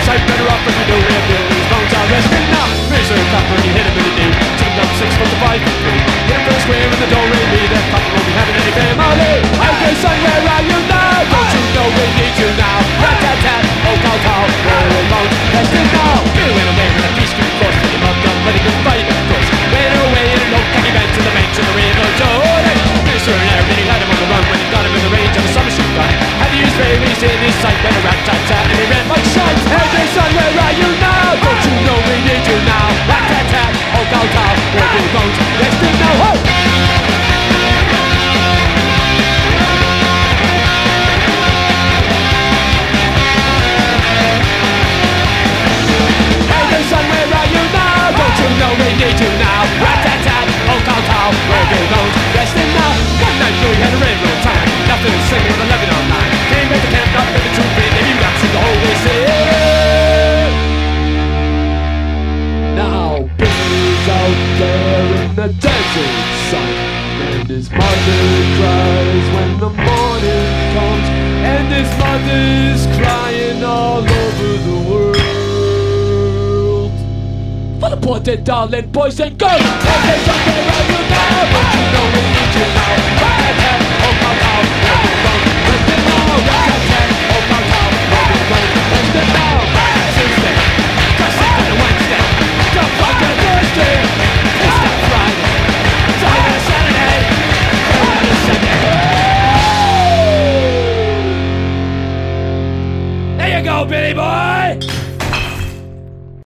sight, better off if you know where Billy's bones are resting now. Razor copper, he hit him in the knee. Took him down 6 foot to 5 feet 3. Hit him for the square in the do-re mi. That copper won't be having any family. Okay, son, where are you now? Don't you know we need you now? Rat-tat-tat, oh, cow-cow, Billy bones resting now. Billy went away with a peace cream course, took him up, done, letting him fight, of course. Ran away in an old khaki bed to the banks of the river Jordan. Minister and everything, he had him on the run when he got him in the range of a submachine gun. Had to use babies in his sight, when a rat-tat-tat, and he ran like shite. Hey, son, where are you now? Don't you know we need you now? Rat-tat-tat, oh, cow-cow, where Billy bones resting now? Ho! Son, where are you now? Don't you know we need you now? Rat-tat-tat, oh cow-cow, where Billy bones resting now? One night Billy had a railroad time. Nothing was singing with 11 on 9. Came back to camp, not living too big. Maybe you got to the whole way sick. Now Billy's out there in the desert sun, and his mother cries when the morning comes, and his mother's crying all over the world. For the poor dead darling boys and girls. Okay, son, where are you now? Don't you know we need you now? Rat-tat-tat, oh cow-cow, where Billy bones resting now? Rat-tat-tat, oh cow-cow, where Billy bones resting now? Tuesday, Tuesday, and Wednesday, don't forget Thursday. It's not Friday, Friday, Saturday, Friday, Sunday. There you go, Billy boy.